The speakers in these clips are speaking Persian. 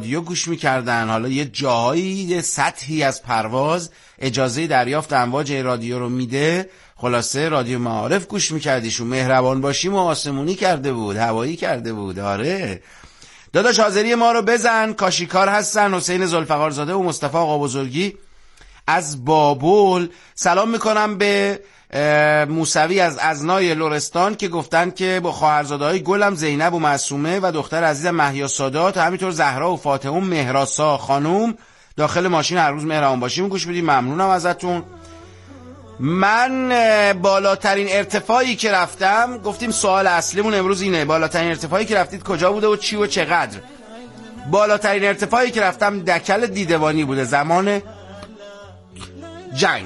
رادیو گوش میکردن. حالا یه جاهایی یه سطحی از پرواز اجازه دریافت امواج رادیو رو میده. خلاصه رادیو معارف گوش میکردیشون. مهربان باشیم و آسمونی کرده بود، هوایی کرده بود. آره داداش حاضری ما رو بزن. کاشیکار هستن حسین ذوالفقارزاده و مصطفی آقا بزرگی از بابل. سلام میکنم به موسوی از ازنای لرستان که گفتن که با خواهرزاده‌های گلم زینب و معصومه و دختر عزیزم مهیا سادات و همینطور زهرا و فاطمه مهراسا خانوم داخل ماشین هر روز مهربان باشیم گوش بدیم. ممنونم ازتون. من بالاترین ارتفاعی که رفتم، گفتیم سوال اصلیمون امروز اینه، بالاترین ارتفاعی که رفتید کجا بوده و چی و چقدر؟ بالاترین ارتفاعی که رفتم دکل دیدبانی بوده زمان جنگ.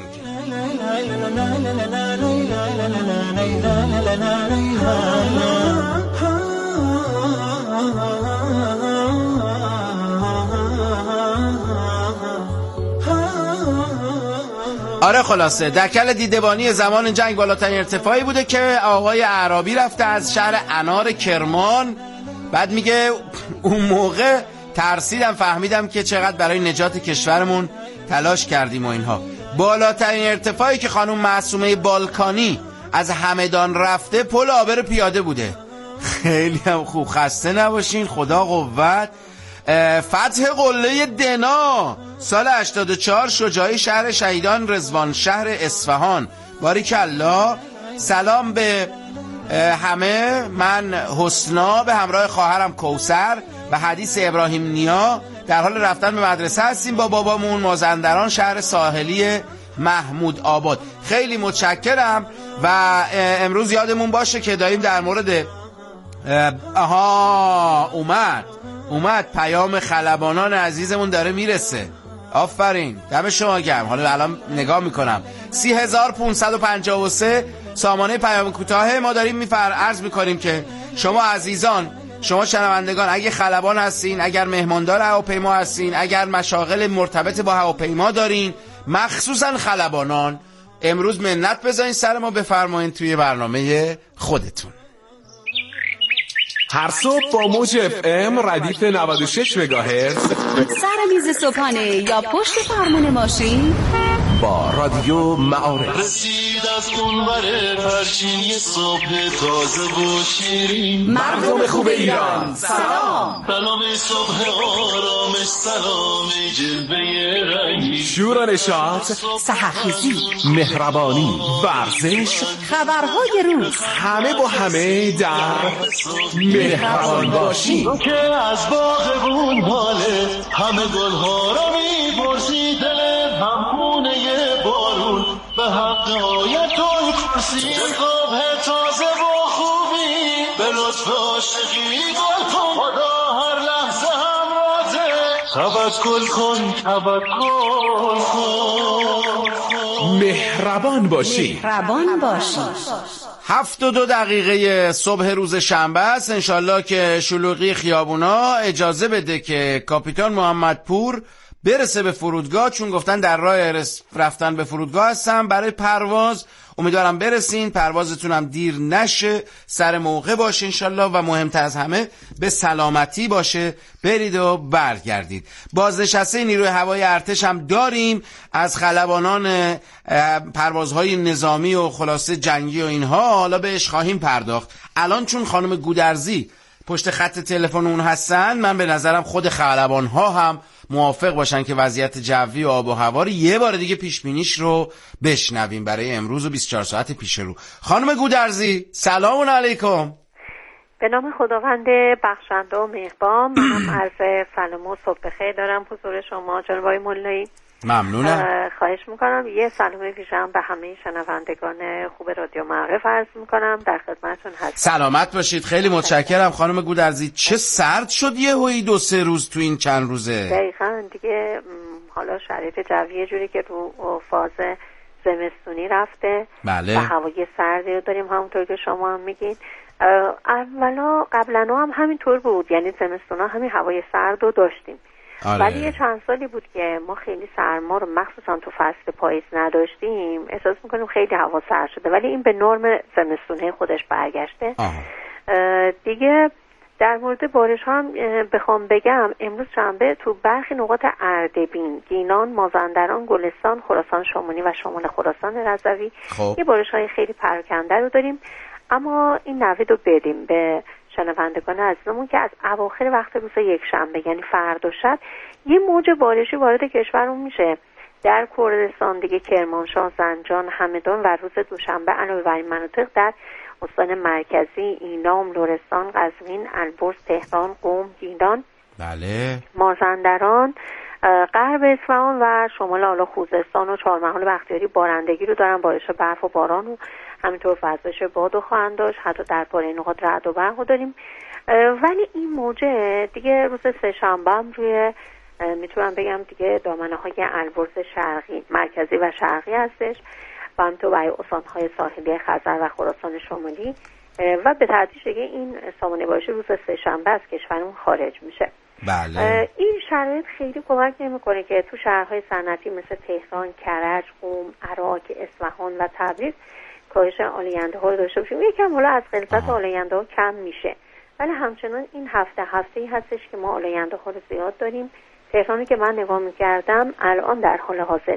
آره خلاصه دکل دیدبانی زمان جنگ بالاترین ارتفاعی بوده که آقای اعرابی رفته از شهر انار کرمان. بعد میگه اون موقع ترسیدم، فهمیدم که چقدر برای نجات کشورمون تلاش کردیم و اینها. بالاترین ارتفاعی که خانم معصومه بالکانی از همدان رفته پل عابر پیاده بوده. خیلی هم خوب، خسته نباشین، خدا قوت. فتح قله دنا سال 84 شجاعی شهر شهیدان رضوان شهر اصفهان. باریکالله. سلام به همه. من حسنا به همراه خواهرم کوثر و حدیث ابراهیم نیا در حال رفتن به مدرسه هستیم با بابامون. مازندران شهر ساحلی محمود آباد. خیلی متشکرم و امروز یادمون باشه که داریم در مورد اومد پیام خلبانان عزیزمون داره میرسه. آفرین، دم شما گرم. حالا الان نگاه میکنم 30553 سامانه پیام کوتاه ما داریم عرض میکنیم که شما عزیزان، شما شنوندگان اگه خلبان هستین، اگر مهماندار هواپیما هستین، اگر مشاغل مرتبط با هواپیما دارین، مخصوصا خلبانان، امروز منت بذارین سر ما، بفرمایین توی برنامه خودتون. هر صبح با موج اف ام ردیف 96 مگاهرتز سر میز صبحانه یا پشت فرمون ماشین با رادیو معارف رسید از اونور پرچین صبح تازه و شیرین. مردم خوب ایران سلام. سلام صبح آرامش، سلام جلوه رنگی، شور و نشاط، سحرخیزی، مهربانی، ورزش، خبرهای روز، همه با همه در مهربان باشیم. که از باغبون حاله همه گلها را می‌پرسی، دل همخونه بارون به حق آیت الکرسی. خواب تازه و خوبی به لطف عاشقی گل کن، خدا هر لحظه همراهه. توکل کن، توکل کن، مهربان باشی. مهربان باشی. 7:02 دقیقه صبح روز شنبه است. انشالله که شلوغی خیابونا اجازه بده که کاپیتان محمدپور برسه به فرودگاه، چون گفتن در راه رفتن به فرودگاه هستن برای پرواز. امیدوارم برسین، پروازتون هم دیر نشه، سر موقع باشه انشالله و مهمتر از همه به سلامتی باشه، برید و برگردید. بازنشسته نیروی هوایی ارتش هم داریم از خلبانان پروازهای نظامی و خلاصه جنگی و اینها، حالا بهش خواهیم پرداخت. الان چون خانم گودرزی پشت خط تلفن اون هستن، من به نظرم خود خلبان‌ها هم موافق باشن که وضعیت جوی و آب و هوا رو یه بار دیگه پیش بینیش رو بشنویم برای امروز و 24 ساعت پیش رو. خانم گودرزی سلام علیکم. به نام خداوند بخشنده و مهربان، منم عرض سلام و صبح بخیر دارم حضور شما جناب آقای مولایی. ممنونم. خواهش میکنم یه سلام ویژه‌ام به همه شنوندگان خوب رادیو معارف عرض میکنم، در خدمتتون هستم. سلامت باشید، خیلی متشکرم خانم گودرزی. چه سرد شد یهویی 2-3 روز تو این چند روزه. دقیقاً دیگه حالا شرایط جوی یه جوری که رو فاز زمستونی رفته. بله. و هوای سردی رو داریم همونطور که شما هم میگین. قبلا هم همینطور بود، یعنی زمستونا همین هوای سرد رو داشتیم. آره. ولی یه چند سالی بود که ما خیلی سرما رو مخصوصا تو فصل پاییز نداشتیم، احساس میکنیم خیلی هوا سرد شده، ولی این به نرم زمستونه خودش برگشته. دیگه در مورد بارش هم بخوام بگم، امروز شنبه تو برخی نقاط اردبیل، گینان، مازندران، گلستان، خراسان شمالی و شمال خراسان رضوی یه بارش‌های خیلی پراکنده رو داریم. اما این نوید رو بدیم به شنوندگان عزیزمون که از اواخر وقت روز یک شنبه یعنی فردا شب یه موج بارشی وارد کشورمون میشه در کردستان دیگه، کرمانشاه، زنجان، همدان و روز دوشنبه علاوه بر این مناطق در استان مرکزی، ایلام، لرستان، قزوین، البرز، تهران، قم، گیلان، بله، مازندران، غرب اصفهان و شمال حالا خوزستان و چهارمحال بختیاری بارندگی رو دارن. بارش برف و باران و همینطور وزش باد رو خواهند داشت. حتی در پاره نقاط رعد و برق رو داریم. ولی این موجه دیگه روز سه‌شنبه هم روی میتونم بگم دیگه دامنه های البرز شرقی، مرکزی و شرقی هستش و همینطور برای استان‌های ساحلی خزر و خراسان شمالی و به تدریج دیگه این سامانه بارش روز سه‌شنبه از کشورمون خارج میشه. بله. این شرایط خیلی کمک نمیکنه که تو شهرهای صنعتی مثل تهران، کرج، قم، عراق، اصفهان و تبریز کاهش آلاینده ها رو داشته باشیم. یکم حالا از غلظت آلاینده ها کم میشه، ولی همچنان این هفته‌ای هستش که ما آلاینده ها رو زیاد داریم. تهرانی که من نگاه میکردم الان در حال حاضر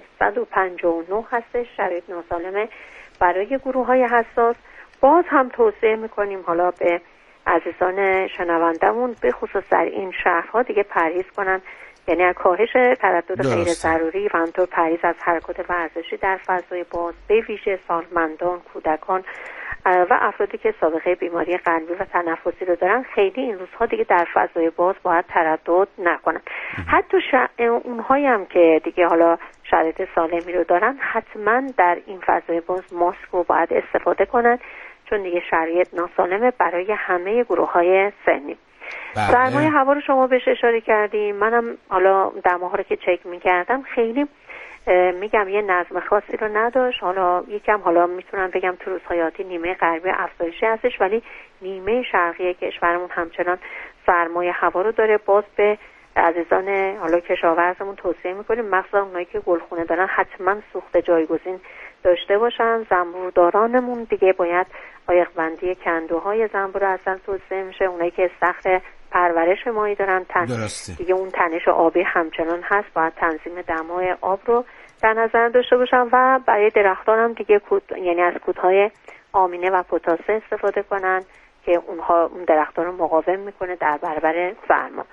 159 هستش، شرایط ناسالمه برای گروه های حساس. باز هم توصیه میکنیم حالا به عزیزان شنوندمون به خصوص در این شهرها دیگه پرهیز کنن، یعنی از کاهش تردد غیر ضروری و همینطور پرهیز از حرکات ورزشی در فضای باز، به ویژه سالمندان، کودکان و افرادی که سابقه بیماری قلبی و تنفسی رو دارن خیلی این روزها دیگه در فضای باز باید تردد نکنن. حتی اونهایی هم که دیگه حالا شرایط سالمی رو دارن حتما در این فضای باز ماسک رو باید استفاده کنن، چون دیگه شرایط ناسالمه برای همه گروه‌های سنی. سرمایه هوا رو شما بهش اشاره کردیم. منم حالا دماها رو که چک می‌کردم خیلی میگم یه نظم خاصی رو نداشت. حالا یکم حالا میتونم بگم تو روزهای آتی نیمه غربی افزایشی هستش، ولی نیمه شرقی کشورمون همچنان سرمایه هوا رو داره. باز به عزیزان حالا کشاورزمون توصیه میکنیم مخصوصا اونایی که گلخونه دارن حتما سوخت جایگزین داشته باشن. زنبوردارانمون دیگه باید عایق‌بندی کندوهای زنبور اصلا توصیه میشه. اونایی که استخر پرورش ماهی دارن دیگه اون تنش آبی همچنان هست، باید تنظیم دمای آب رو در نظر داشته باشن و برای درختان هم دیگه یعنی از کودهای آمینه و پتاسه استفاده کنن که اونها اون درختان رو مقاوم میکنه در برابر سرما.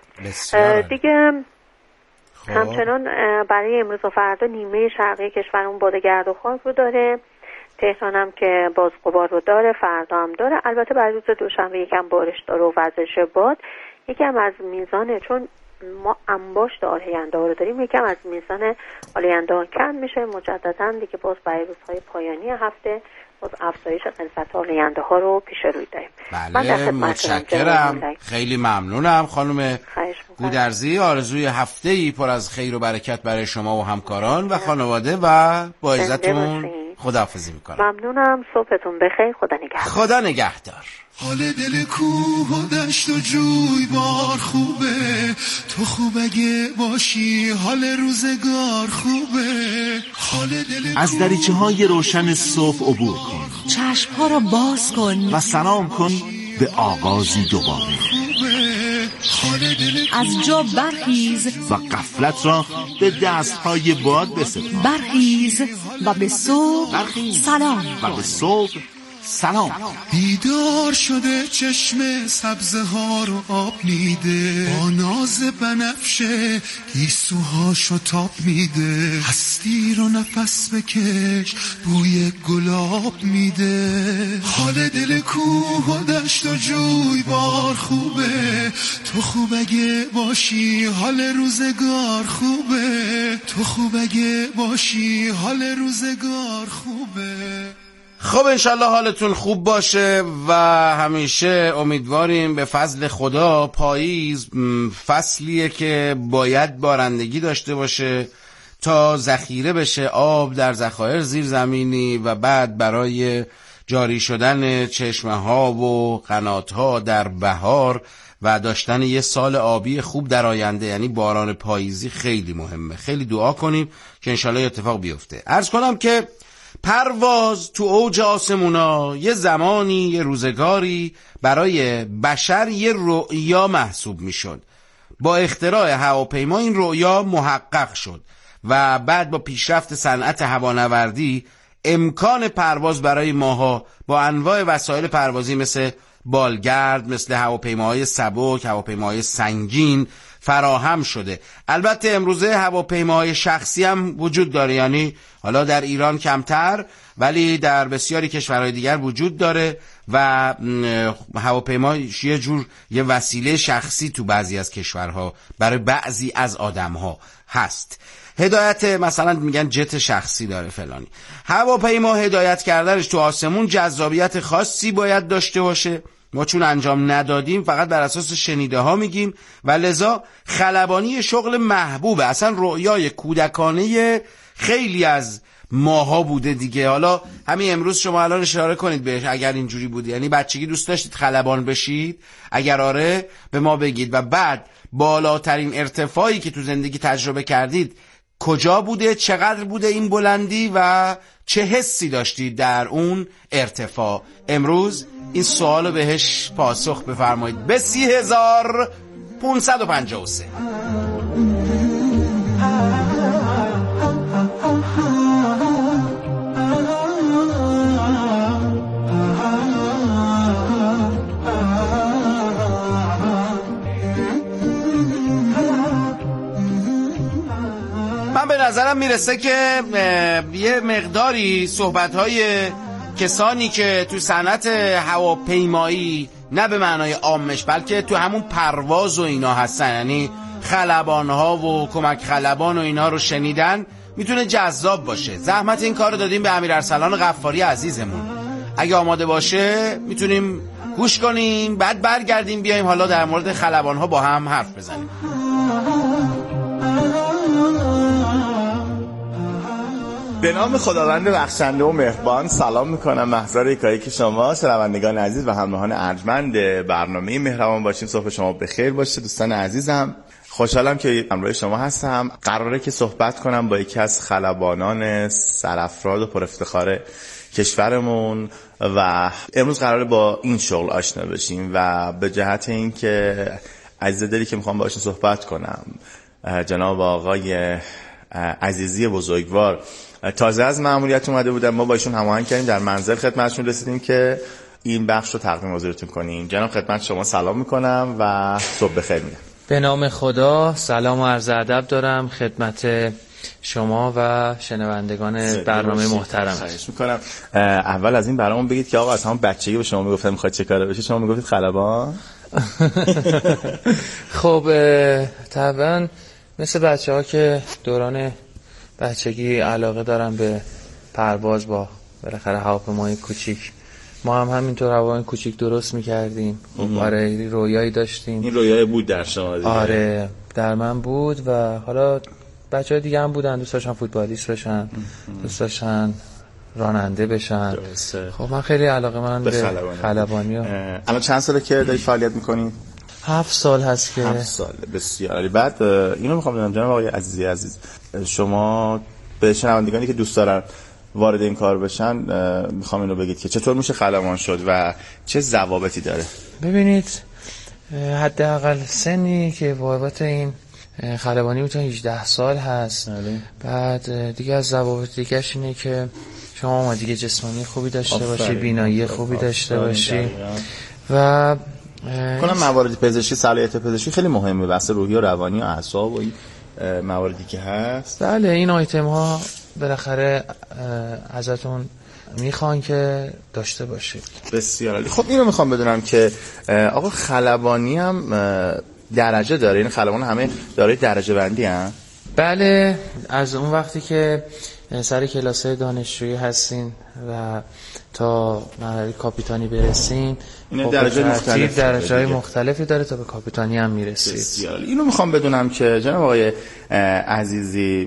دیگه همچنان برای امروز و فردا نیمه شرقی کشورمون باد گرد و خاک رو داره. تهران هم که باز غبار رو داره، فردا هم داره. البته برای روز دوشنبه یکم بارش داره و وزش باد یکم از میزانه، چون ما انباشت آلاینده ها رو داریم، یکم از میزان آلاینده ها کم میشه. مجددا دیگه باز برای روزهای پایانی هفته باز افزایش غلظت آلاینده ها رو پیش روی داریم. بله، متشکرم، خیلی ممنونم خانم گودرزی. آرزوی هفته‌ای پر از خیر و برکت برای شما و همکاران و خانواده و با عزتون خداحافظی میکنم. ممنونم، صبحتون بخیر، خدا نگهدار. خدا نگهدار. حال دل کوه و دشت و جوی بار خوبه، تو خوب اگه باشی حال روزگار خوبه. حال دل از دریچه‌های روشن صبح عبور کن، چشم‌ها را باز کن و سلام کن به آغازی دوباره. از جا برخیز و غفلت را به دست‌های باد بسپار. برخیز و به صبح سلام. و به صبح سلام. بیدار شده چشم سبزه ها رو آب میده، با ناز بنفشه گیسوهاشو تاب میده. هستی رو نفس بکش بوی گلاب میده. حال دل کوه و دشت و جوی بار خوبه، تو خوب اگه باشی حال روزگار خوبه. تو خوب اگه باشی حال روزگار خوبه. خب انشالله حالتون خوب باشه و همیشه امیدواریم به فضل خدا. پاییز فصلیه که باید بارندگی داشته باشه تا ذخیره بشه آب در ذخایر زیرزمینی و بعد برای جاری شدن چشمه ها و قنات ها در بهار و داشتن یه سال آبی خوب در آینده، یعنی باران پاییزی خیلی مهمه. خیلی دعا کنیم که انشالله اتفاق بیفته. عرض کنم که پرواز تو اوج آسمونا یه زمانی، یه روزگاری برای بشر یه رؤیا محسوب میشد. با اختراع هواپیما این رؤیا محقق شد و بعد با پیشرفت صنعت هوانوردی امکان پرواز برای ماها با انواع وسایل پروازی مثل بالگرد، مثل هواپیماهای سبک، هواپیماهای سنگین فراهم شده. البته امروزه هواپیماهای شخصی هم وجود داره، یعنی حالا در ایران کمتر ولی در بسیاری کشورهای دیگر وجود داره و هواپیما یه وسیله شخصی تو بعضی از کشورها برای بعضی از آدمها هست. هدایت مثلا میگن جت شخصی داره فلانی. هواپیما هدایت کردنش تو آسمون جذابیت خاصی باید داشته باشه. ما چون انجام ندادیم فقط بر اساس شنیده ها میگیم و لذا خلبانی شغل محبوبه. اصلا رؤیای کودکانه خیلی از ماها بوده دیگه. حالا همین امروز شما الان اشاره کنید بهش اگر اینجوری بود، یعنی بچگی دوست داشتید خلبان بشید؟ اگر آره به ما بگید. و بعد بالاترین ارتفاعی که تو زندگی تجربه کردید کجا بوده؟ چقدر بوده این بلندی و چه حسی داشتید در اون ارتفاع؟ امروز این سوالو بهش پاسخ بفرمایید به 30,553. من به نظرم میرسه که یه مقداری صحبت‌های کسانی که تو صنعت هواپیمایی نه به معنای عامش بلکه تو همون پرواز و اینا هستن، یعنی خلبان‌ها و کمک خلبان و اینا رو شنیدن، میتونه جذاب باشه. زحمت این کار رو دادیم به امیر ارسلان غفاری عزیزمون. اگه آماده باشه میتونیم گوش کنیم، بعد برگردیم بیایم حالا در مورد خلبان‌ها با هم حرف بزنیم. به نام خداوند بخشنده و مهربان سلام میکنم محضر یکایی که شما شنوندگان عزیز و همراهان ارجمند برنامه مهربان باشیم. صبح شما بخیر باشه دوستان عزیزم. خوشحالم که همراه شما هستم. قراره که صحبت کنم با یکی از خلبانان سرافراز و پر افتخار کشورمون و امروز قراره با این شغل آشنا بشیم و به جهت این که عزیز دلی که میخوام باشون صحبت کنم جناب آقای عزیزی بزرگوار تازه از مأموریت اومده بودن، ما با ایشون هماهنگ کردیم، در منزل خدمتشون رسیدیم که این بخش رو تقدیم حضورتون کنیم. جناب خدمت شما سلام میکنم و صبح بخیر میگم. به نام خدا سلام و عرض ادب دارم خدمت شما و شنوندگان برنامه محترم. خواهش میکنم. اول از این برامون بگید که آقا از همون بچگی به شما میگفتن میخواید چه کاره بشید؟ شما میگفتید خلبان؟ خب طبعا مثل بچه‌ها که دوران بچگی علاقه دارم به پرواز با بالاخره هواپیمای کوچیک، ما هم همینطور هواپیمای کوچیک درست می‌کردیم. خب آره رویایی داشتیم. این رویای بود در شما دیگه؟ آره در من بود و حالا بچه‌های دیگه هم بودن، دوست داشتن فوتبالیست بشن، دوست داشتن راننده بشن. خب من خیلی علاقه‌مند به خلبانی. الان چند ساله که داری فعالیت می‌کنی؟ 7 سال هست که 7 سال. بسیار عالی. بعد اینو میخوام بدونم جناب آقای عزیز شما به شنوندگانی که دوست دارن وارد این کار بشن میخوام اینو بگید که چطور میشه خلبان شد و چه ضوابطی داره؟ ببینید حداقل سنی که بابت این خلبانی میتونه 18 سال هست. بعد دیگه از ضوابط دیگه‌اش اینه که شما آمادگی جسمانی خوبی داشته باشی، بینایی خوبی داشته باشی و کنم موارد پزشکی، صلاحیت پزشکی خیلی مهمه، بحث روحی و روانی و اعصاب و این مواردی که هست. بله این آیتم ها بالاخره ازتون میخوان که داشته باشید. بسیار عالی. خب اینو میخوام بدونم که آقا خلبانی هم درجه داره؟ این خلبان همه دارای درجه بندی هستن؟ بله از اون وقتی که سر کلاسه دانشجویی هستین و تا مرحله کاپیتانی برسین این درجه‌های مختلفی داره تا به کاپیتانی هم میرسید. بسیار. اینو میخوام بدونم که جناب آقای عزیزی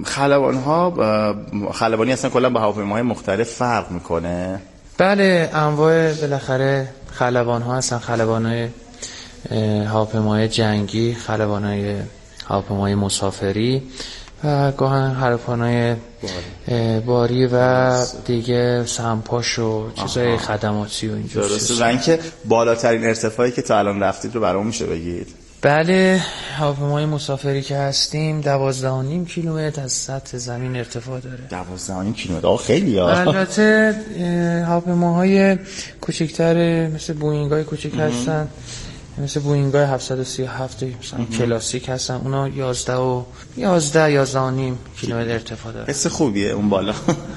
خلبانی اصلا کلا با هواپیماهای مختلف فرق میکنه؟ بله انواع بالاخره خلبان‌ها هستن، خلبان‌های هواپیمای جنگی، خلبان‌های هواپیمای مسافری و گاهن حرفانای باری و دیگه سمپاش و چیزای خدماتی و اینجور چیزا. درسته. و اینکه بالاترین ارتفاعی که تا الان رفتید رو برام میشه بگید؟ بله، هواپیمای مسافری که هستیم 12.5 کیلومتر از سطح زمین ارتفاع داره. 12.5 کیلومتر خیلی ها. البته هواپیماهای کوچکتر مثل بوئینگ‌های کوچک هستن، مثل بوئینگ‌های 737 مثلا کلاسیک هستن، اونا 11.5 کیلومتر ارتفاع داره. حس خوبیه اون بالا.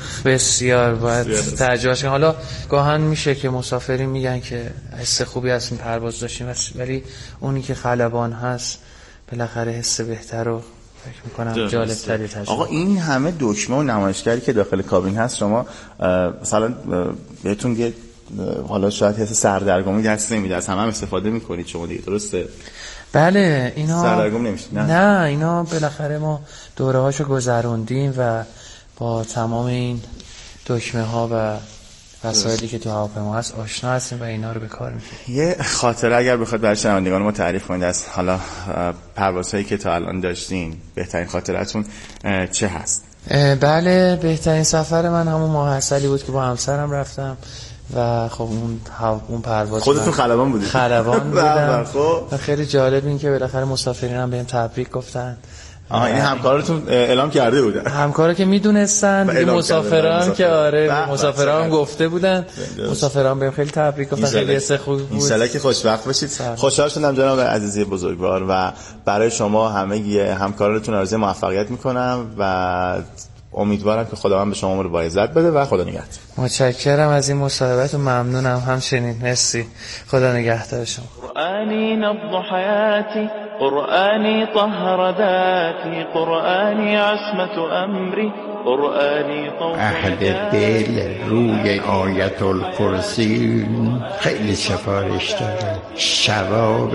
بسیار باید تجربهش کنیم. حالا گاهن میشه که مسافرین میگن که حس خوبی از این پرواز داشتیم، ولی اونی که خلبان هست بالاخره حس بهتر رو فکر میکنم جالب‌تری تجربه. آقا این همه دکمه و نمایشگری که داخل کابین هست، شما مثلا بهتون یه حالا شاید حس سردرگمی دست نمیده، از همه استفاده میکنید شما دیگه، درسته؟ بله، اینا سردرگم نمیشید؟ نه اینا بالاخره ما دوره هاشو گذروندیم و با تمام این دکمه ها و وسایلی که تو هواپیما هست آشنا هستیم و اینا رو به کار میگیریم. یه خاطره اگر بخواید برای شنوندگان ما تعریف کنید از حالا پروازهایی که تا الان داشتین، بهترین خاطرتون چه هست؟ بله، بهترین سفر من همون ماه عسلی بود که با همسرم رفتم و خب اون پرواز خودتون خلبان بودید؟ خلبان بودم و خیلی جالب این که بالاخره مسافرین هم بهم تبریک گفتن. این همکارتون اعلام کرده بودن؟ همکارا که میدونستن، دیگه مسافران که آره مسافران گفته بودن، مسافران بهم خیلی تبریک گفتن، خیلی حس خوبی بود. ان شاءالله که خوشبخت باشید. خوشحال شدم جناب عزیزی بزرگوار و برای شما همه همکارانتون آرزوی موفقیت میکنم و امیدوارم که خداوند به شما عمر با عزت بده و خدا نگهدار. متشکرم از این مصاحبت و ممنونم همچنین. مرسی، خدا نگهدار شما. قرآني نبض حياتي، قرآني طهر ذاتي، قرآني عصمة أمري، قرآنی عهد دل روی آیت الکرسی خیلی سفارش داره، ثواب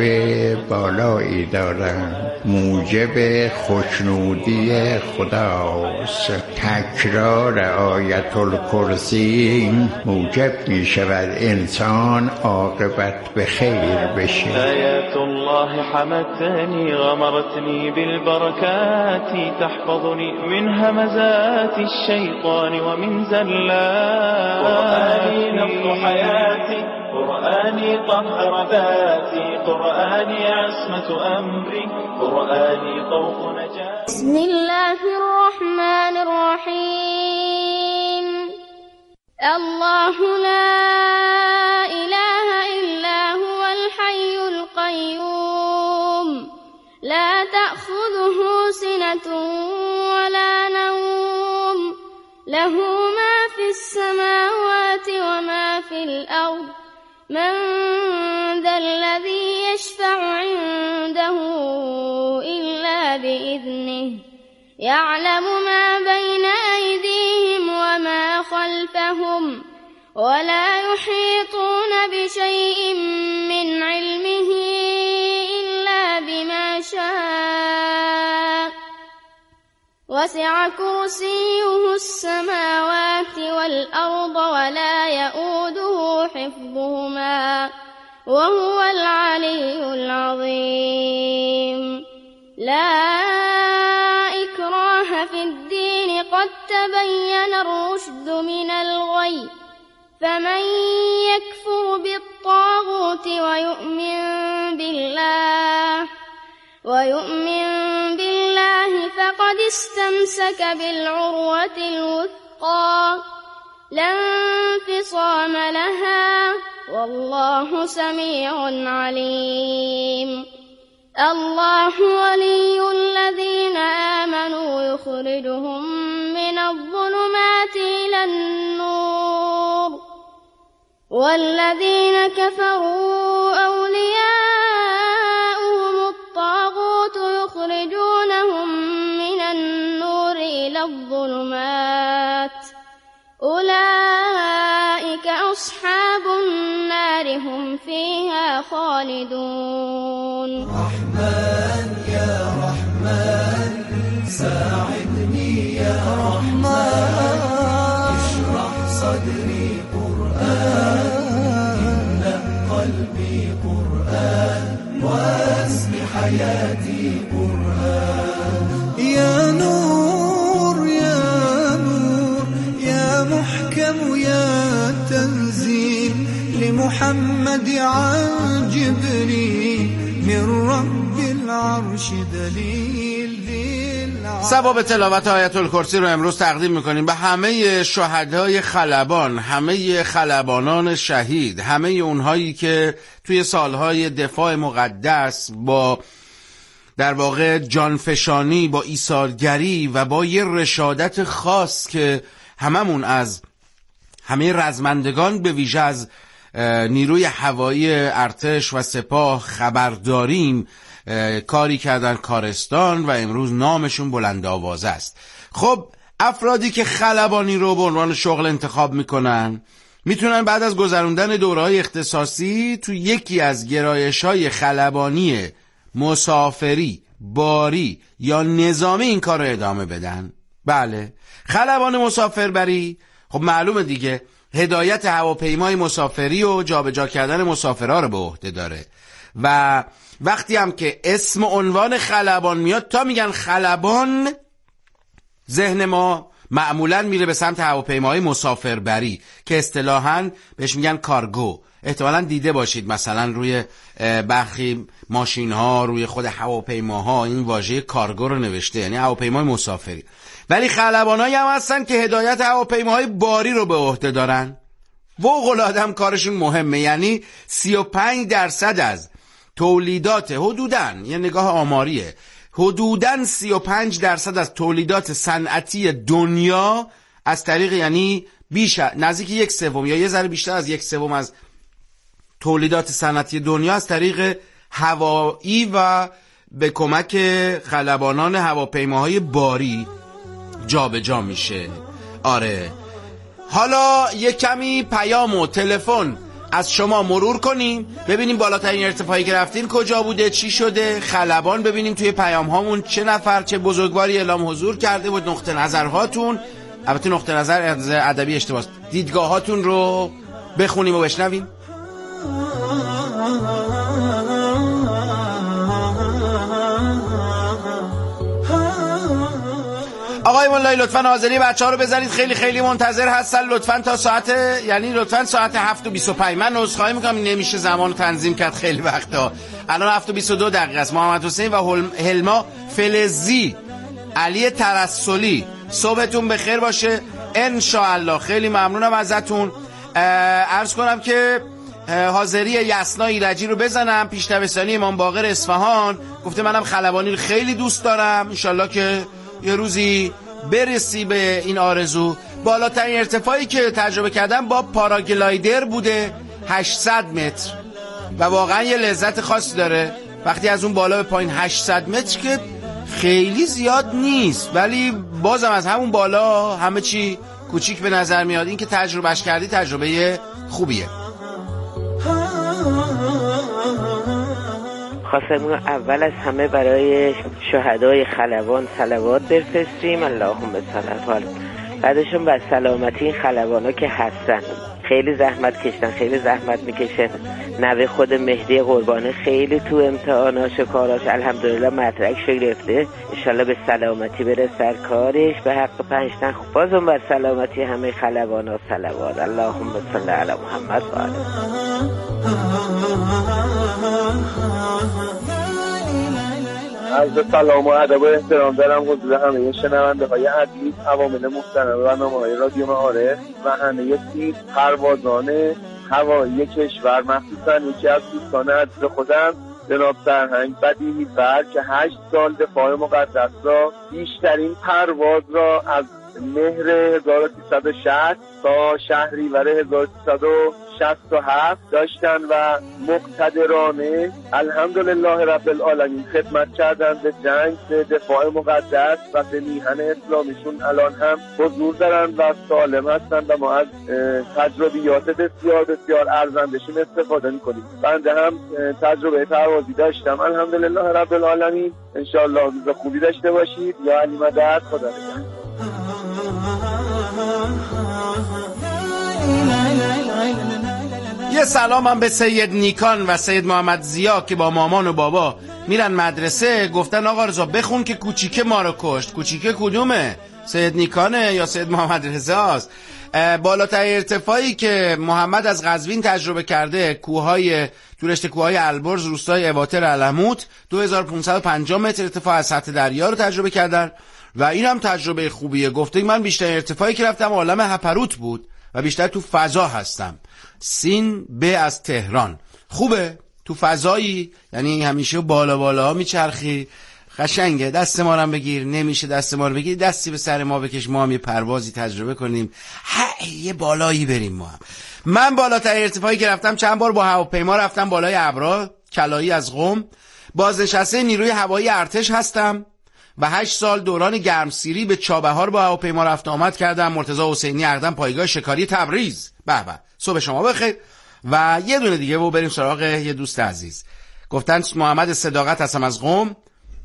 بالایی دارن، موجب خوشنودی خداست. تکرار آیت الکرسی موجب می شود انسان عاقبت به خیر بشه. آیت الله حمتنی غمرتنی بالبرکات، تحفظنی من همزات الشيطان ومن زلات. قرآني نبض حياتي، قرآني طهر ذاتي، قرآني عصمة أمري، قرآني طوق نجاتي. بسم الله الرحمن الرحيم. الله لا إله إلا هو الحي القيوم، لا تأخذه سنة ولا نوم، له ما في السماوات وما في الأرض، من ذا الذي يشفع عنده إلا بإذنه، يعلم ما بين أيديهم وما خلفهم، ولا يحيطون بشيء من علمه إلا بما شاء، وسع كرسيه السماوات والأرض ولا يؤوده حفظهما وهو العلي العظيم. لا إكراه في الدين، قد تبين الرشد من الغي، فمن يكفر بالطاغوت ويؤمن بالله فقد استمسك بالعروة الوثقى، لا انفصام لها، والله سميع عليم. الله ولي الذين آمنوا يخرجهم من الظلمات إلى النور، والذين كفروا أولياؤهم الطاغوت يخرجونهم من النور إلى الظلمات، أولئك أصحاب النار هم فيها خالدون. رحمن يا رحمن ساعدني يا رحمن، اشرح صدري قرآن، املأ قلبي قرآن، واسم حياتي قرآن. يا نور محمد عن جبريل من رب العرش دلیل. ثواب تلاوت آیت الکرسی رو امروز تقدیم میکنیم به همه شهدای خلبان، همه خلبانان شهید، همه اونهایی که توی سالهای دفاع مقدس با در واقع جانفشانی، با ایثارگری و با یه رشادت خاص که هممون از همه رزمندگان به ویژه از نیروی هوایی ارتش و سپاه خبر داریم، کاری کردن کارستان و امروز نامشون بلند آوازه است. خب افرادی که خلبانی رو به عنوان شغل انتخاب میکنن میتونن بعد از گذروندن دوره‌های اختصاصی تو یکی از گرایش‌های خلبانی مسافری، باری یا نظامی این کار رو ادامه بدن. بله، خلبان مسافربری خب معلومه دیگه، هدایت هواپیمای مسافری و جابجا کردن مسافرها رو به عهده داره و وقتی هم که اسم عنوان خلبان میاد، تا میگن خلبان ذهن ما معمولا میره به سمت هواپیماهای مسافربری که اصطلاحاً بهش میگن کارگو. احتمالاً دیده باشید مثلا روی برخی ماشین ها، روی خود هواپیماها این واژه کارگو رو نوشته، یعنی هواپیمای مسافری. ولی خلبانایی هم هستن که هدایت هواپیماهای باری رو به عهده دارن. فوق‌العاده هم کارشون مهمه، یعنی 35% از تولیدات حدوداً، یه نگاه آماریه، حدوداً 35% از تولیدات صنعتی دنیا از طریق، یعنی بیش نزدیک 1/3 یا یه ذره بیشتر از 1/3 از تولیدات صنعتی دنیا از طریق هوایی و به کمک خلبانان هواپیماهای باری جابجا میشه. آره، حالا یه کمی پیام و تلفن از شما مرور کنیم، ببینیم بالاترین ارتفاعی که رفتین کجا بوده، چی شده، خلبان ببینیم توی پیام هامون چه نفر چه بزرگواری اعلام حضور کرده بود، نقطه نظرهاتون، البته نقطه نظر ادبی اشتباهه، دیدگاهاتون رو بخونیم و بشنویم. آقای مولایی لطفاً حاضری بچه‌ها رو بزنید، خیلی خیلی منتظر هستن. لطفاً تا ساعت، یعنی لطفاً ساعت 7:25. من عذرخواهی میکنم نمیشه زمان رو تنظیم کرد خیلی وقتا. الان 7:22 است. محمد حسین و هلما فلزی، علی ترسلی، صبحتون بخیر باشه انشاءالله. خیلی ممنونم ازتون. عرض کنم که حاضری یسنا ایرجی رو بزنم، پیش‌دبستانی امام باقر اصفهان، گفته منم خلبانی رو خیلی دوست دارم، انشالله که یه روزی برسی به این آرزو. بالاترین ارتفاعی که تجربه کردم با پاراگلایدر بوده 800 متر و واقعا یه لذت خاصی داره وقتی از اون بالا به پایین 800 متر که خیلی زیاد نیست، ولی بازم از همون بالا همه چی کوچیک به نظر میاد. این که تجربهش کردی تجربه خوبیه. خواستم اول از همه برای شهدای خلبان صلوات بفرستیم، اللهم صل علی. بعدشون بر سلامتی این خلبانا که هستن، خیلی زحمت کشتن، خیلی زحمت میکشن. نوه خود مهدی قربانی خیلی تو امتحاناش و کاراش الحمدلله مدرکش گرفته، انشالله به سلامتی بره سر کارش به حق 5 تن. خب بازم بر سلامتی همه خلبانا صلوات، اللهم صل علی محمد و آله. عرض سلام و ادب و احترام دارم حضور همه شنونده های عزیز، عوامل محترم برنامه‌های رادیو معارف و همه تیم پروازان هوایی کشور، مخصوصا یکی از دوستان عزیز خودم جناب سرهنگ بدیعی فر که 8 سال دفاع مقدس را، بیشترین پرواز را از مهر 1360 تا شهریور 1367 داشتن و مقتدرانه الحمدلله رب العالمین خدمت کردن به جنگ، به دفاع مقدس و به میهن اسلامیشون. الان هم حضور دارن و سالم هستن و ما از تجربیات بسیار بسیار ارزندشون استفاده میکنیم. بنده هم تجربه پروازی داشتم الحمدلله رب العالمین. انشاءالله روز خوبی داشته باشید. یا علی مدد، خدا نگهدار. یه سلام هم به سید نیکان و سید محمد زیا که با مامان و بابا میرن مدرسه گفتن آقا رضا بخون که کوچیکه ما رو کشت. کوچیکه کدومه؟ سید نیکانه یا سید محمد رضا است؟ بالاترین ارتفاعی که محمد از قزوین تجربه کرده کوههای تو رشته کوههای البرز روستای اواتر علموت 2550 متر ارتفاع از سطح دریا رو تجربه کردن و این هم تجربه خوبیه. گفته من بیشتر ارتفاعی که رفتم عالم هپروت بود و بیشتر تو فضا هستم. سین به از تهران. خوبه تو فضایی، یعنی همیشه بالا ها میچرخی، قشنگه. دست ما رو بگیر، نمیشه دست ما رو بگیر، دستی به سر ما بکش، ما هم یه پروازی تجربه کنیم، یه بالایی بریم ما هم. من بالاترین ارتفاعی که رفتم چند بار با هواپیما رفتم بالای ابرا کلایی از قم. بازنشسته نیروی هوایی ارتش هستم و 8 سال دوران گرمسیری به چابهار با هواپیما رفت آمد کردم. مرتضی حسینی اقدم پایگاه شکاری تبریز. به به، صبح شما بخیر. و یه دونه دیگه و بریم سراغ یه دوست عزیز. گفتن محمد صداقت هستم از قم.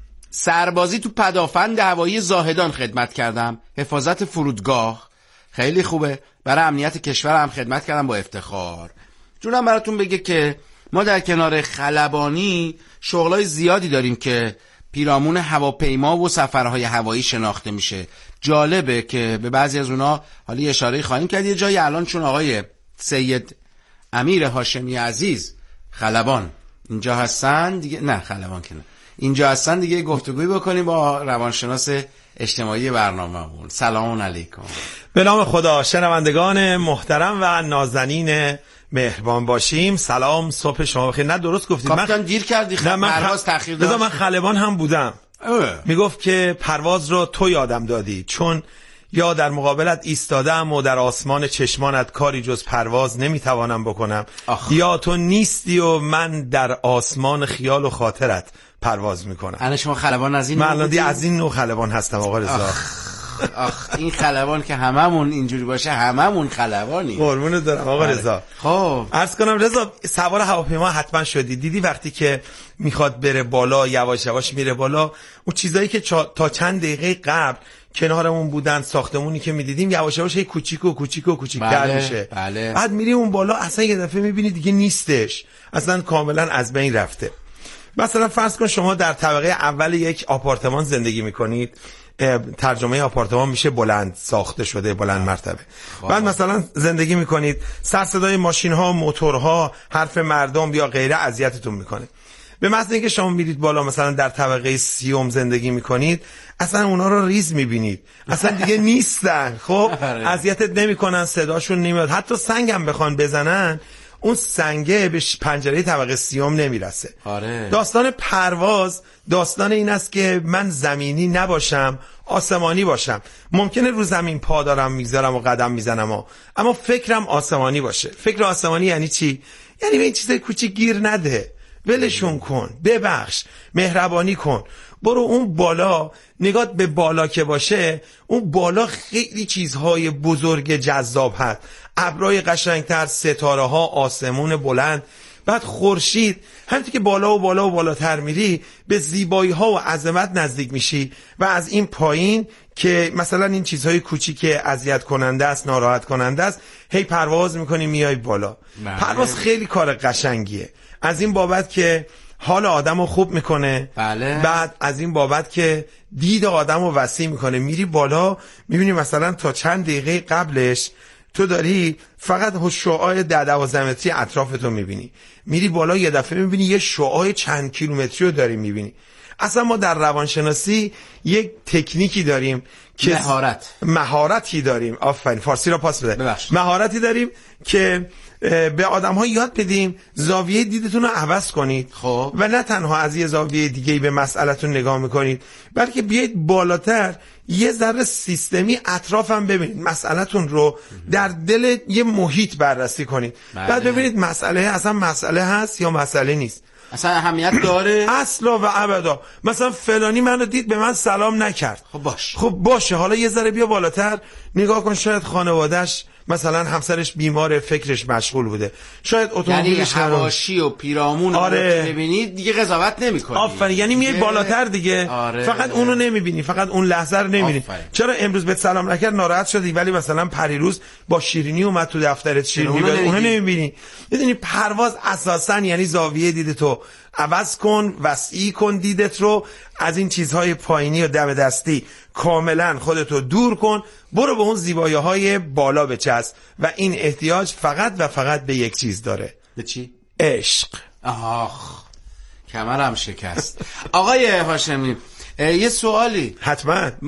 سربازی تو پدافند هوایی زاهدان خدمت کردم، حفاظت فرودگاه، خیلی خوبه. برای امنیت کشور هم خدمت کردم با افتخار. جونم براتون بگه که ما در کنار خلبانی شغلای زیادی داریم که پیرامون هواپیما و سفرهای هوایی شناخته میشه. جالبه که به بعضی از اونا حالی اشاره خواهیم کرد. یه جایی الان چون آقای سید امیر هاشمی عزیز خلبان اینجا هستن دیگه، نه خلبان که نه، اینجا هستن دیگه، گفتگوی بکنیم با روانشناس اجتماعی برنامه‌مون. سلام علیکم. به نام خدا. شنوندگان محترم و نازنین مهربان باشیم، سلام، صبح شما بخیر. نه درست گفتید، کاپیتان دیر کردی، پرواز تاخیر داشت. من خلبان هم بودم. میگفت که پرواز رو تو یادم دادی، چون یا در مقابلت ایستادم و در آسمان چشمانت کاری جز پرواز نمیتوانم بکنم، یا تو نیستی و من در آسمان خیال و خاطرت پرواز میکنم. انا شما خلبان از این من از این نوع خلبان هستم آقا رضا. این خلبان که هممون اینجوری باشه هممون خلبانی. قربونت دارم آقا رضا. خب عرض کنم رضا، سوار هواپیما حتما شدی، دیدی وقتی که میخواد بره بالا یواش یواش میره بالا، اون چیزایی که تا چند دقیقه قبل کنارمون بودن، ساختمونی که میدیدیم یواش یواش کوچیک‌تر میشه. بله. بعد میری اون بالا اصلا یه دفعه میبینی دیگه نیستش، اصلا کاملا از بین رفته. مثلا فرض کن شما در طبقه اول یک آپارتمان زندگی میکنید، ترجمه آپارتمان میشه بلند ساخته شده، بلند مرتبه. بعد مثلا زندگی میکنید، سر صدای ماشین ها، موتورها، حرف مردم یا غیره اذیتتون میکنه. به محض اینکه شما میرید بالا مثلا در طبقه 30 زندگی میکنید، اصلا اونا رو ریز میبینید، اصلا دیگه نیستن. خب اذیتت نمیکنن، صداشون نمیاد، حتی سنگم بخوان بزنن اون سنگه به پنجره طبقه 30 نمیرسه. داستان پرواز داستان این است که من زمینی نباشم، آسمانی باشم. ممکنه رو زمین پا دارم میگذارم و قدم میزنم، اما فکرم آسمانی باشه. فکر آسمانی یعنی چی؟ یعنی به این چیزای کوچیک گیر نده، ولشون کن، ببخش، مهربانی کن، برو اون بالا. نگات به بالا که باشه، اون بالا خیلی چیزهای بزرگ جذاب هست، ابرای قشنگتر، ستاره ها، آسمون بلند، بعد خورشید. همینطور که بالا و بالا و بالاتر میری به زیبایی ها و عظمت نزدیک میشی و از این پایین که مثلا این چیزهای کوچیک اذیت کننده است، ناراحت کننده است، هی پرواز میکنی میای بالا. پرواز خیلی کار قشنگیه، از این بابت که حال آدمو خوب میکنه. بعد از این بابت که دید آدمو وسیع میکنه. میری بالا میبینی مثلا تا چند دقیقه قبلش تو داری فقط شعاع 10-12 متری اطرافتو میبینی، میری بالا یه دفعه میبینی یه شعاع چند کیلومتری رو داری میبینی. اصلا ما در روانشناسی یک تکنیکی داریم که مهارتی داریم، آفرین فارسی رو پاس بده، مهارتی داریم که به آدم ها یاد بدیم زاویه دیدتون رو عوض کنید. و نه تنها از یه زاویه دیگه به مسئلهتون نگاه میکنید، بلکه بیایید بالاتر یه ذره سیستمی اطرافم ببینید، مسئلهتون رو در دل یه محیط بررسی کنید. بعد ببینید مسئله اصلا مسئله هست یا مسئله نیست، اصلا اهمیت داره اصلا و ابدا. مثلا فلانی منو دید به من سلام نکرد، خب باشه حالا یه ذره بیا بالاتر نگاه کن، شاید خانواده‌اش مثلا همسرش بیماره، فکرش مشغول بوده، شاید اتومبیلش حواشی و پیرامون رو ببینید دیگه قضاوت نمی‌کنی. آفرین، یعنی میای بالاتر دیگه. فقط اونو نمی‌بینی، فقط اون لحظه رو نمی‌بینی. چرا امروز بهت سلام نکرد ناراحت شدی، ولی مثلا پریروز با شیرینی اومد تو دفترت شیرینی، اونو نمی‌بینی. می‌دونی پرواز اساساً یعنی زاویه دید تو عوض کن، وسیع کن دیدت رو، از این چیزهای پایینی و دم دستی کاملا خودتو دور کن، برو به اون زیبایی‌های بالا بچسب و این احتیاج فقط و فقط به یک چیز داره. به چی؟ عشق. آخ کمرم شکست. آقای هاشمی یه سوالی. حتما.